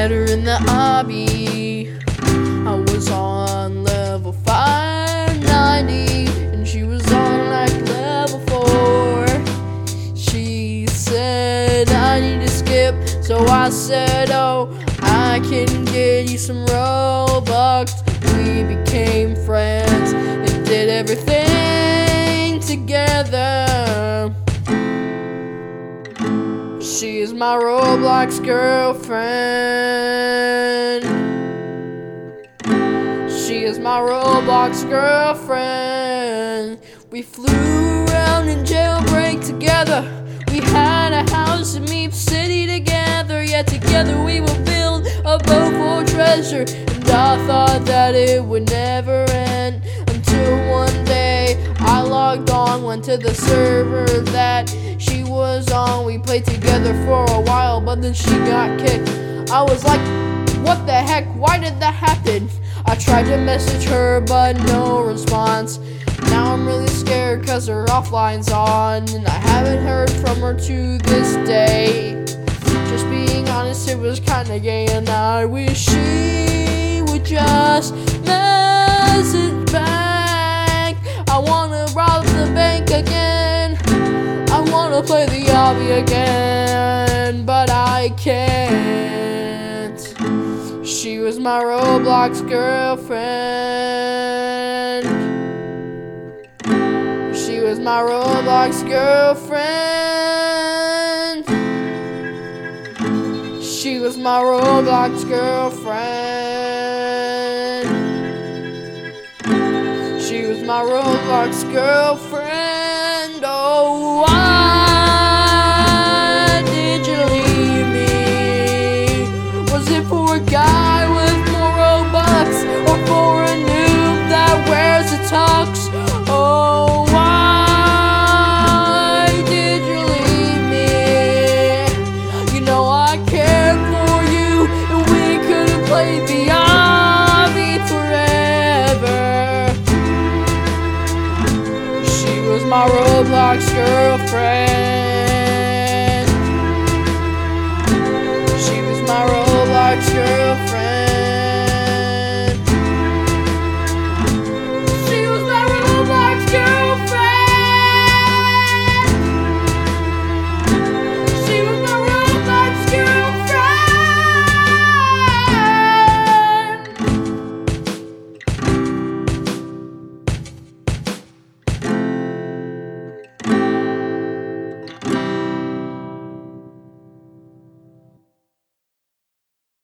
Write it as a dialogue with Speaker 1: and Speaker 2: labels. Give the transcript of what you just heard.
Speaker 1: met her in the obby. I was on level 590 and she was on like level 4. She said I need to skip, so I said, oh, I can get you some Robux. We became friends and did everything together. She is my Roblox girlfriend. She is my Roblox girlfriend. We flew around in jailbreak together. We had a house in Meep City together. Yeah, together we will build a boat for treasure. And I thought that it would never end, until one day I logged on, went to the server that she was on. We played together for a while, but then she got kicked. I was like, what the heck? Why did that happen? I tried to message her, but no response. Now I'm really scared cause her offline's on, and I haven't heard from her to this day. Just being honest, it was kinda gay, and I wish she would just message back. I wanna rob the bank again, I wanna play the obby again, but I can't. She was my Roblox girlfriend. She was my Roblox girlfriend. She was my Roblox girlfriend. She was my Roblox girlfriend. Oh, why did you leave me? Was it for a guy with more Robux, or for a noob that wears a tux? Oh, why did you leave me? You know I cared for you, and we could have played the obby forever. She was my Roblox girlfriend.